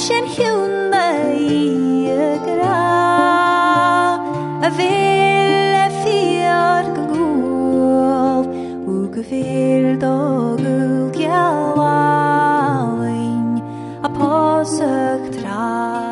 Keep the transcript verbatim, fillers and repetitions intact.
sin hiún í gra a bhéil a fiar go gúil ú go bhéil do gúil geáin a pásach trá